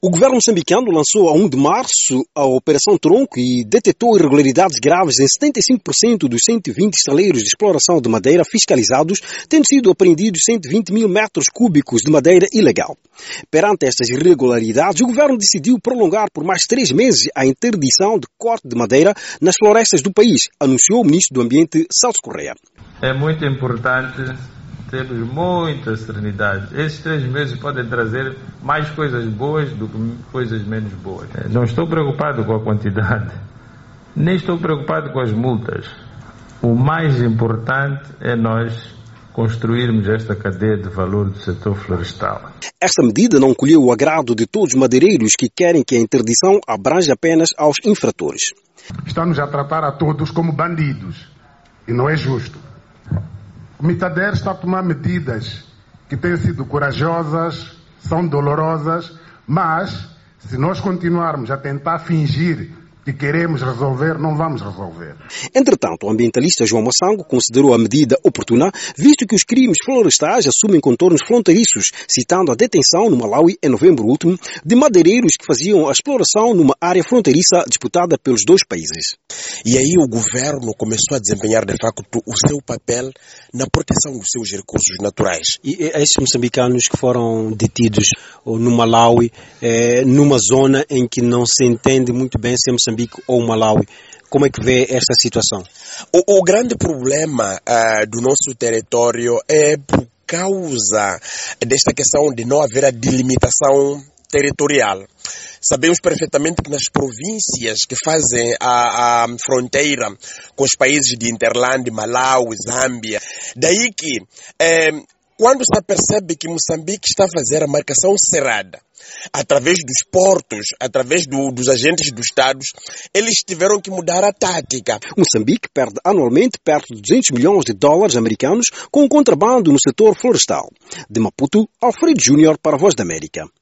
O governo moçambicano lançou a 1 de março a Operação Tronco e detectou irregularidades graves em 75% dos 120 estaleiros de exploração de madeira fiscalizados, tendo sido apreendidos 120 mil metros cúbicos de madeira ilegal. Perante estas irregularidades, o governo decidiu prolongar por mais 3 meses a interdição de corte de madeira nas florestas do país, anunciou o ministro do Ambiente, Celso Correia. É muito importante termos muita serenidade. Esses 3 meses podem trazer mais coisas boas do que coisas menos boas. Não estou preocupado com a quantidade, nem estou preocupado com as multas. O mais importante é nós construirmos esta cadeia de valor do setor florestal. Esta medida não colheu o agrado de todos os madeireiros que querem que a interdição abranja apenas aos infratores. Estamos a tratar a todos como bandidos e não é justo. O Mitader está a tomar medidas que têm sido corajosas, são dolorosas, mas se nós continuarmos a tentar fingir que queremos resolver, não vamos resolver. Entretanto, o ambientalista João Massango considerou a medida oportuna, visto que os crimes florestais assumem contornos fronteiriços, citando a detenção no Malawi, em novembro último, de madeireiros que faziam a exploração numa área fronteiriça disputada pelos dois países. E aí o governo começou a desempenhar, de facto, o seu papel na proteção dos seus recursos naturais. E esses moçambicanos que foram detidos no Malawi, numa zona em que não se entende muito bem se é Moçambique ou Malawi, como é que vê esta situação? O grande problema do nosso território é por causa desta questão de não haver a delimitação territorial. Sabemos perfeitamente que nas províncias que fazem a fronteira com os países de Interland, Malawi, Zâmbia, daí que quando se percebe que Moçambique está a fazer a marcação cerrada, através dos portos, através dos agentes dos Estados, eles tiveram que mudar a tática. Moçambique perde anualmente perto de 200 milhões de dólares americanos com o contrabando no setor florestal. De Maputo, Alfredo Júnior para a Voz da América.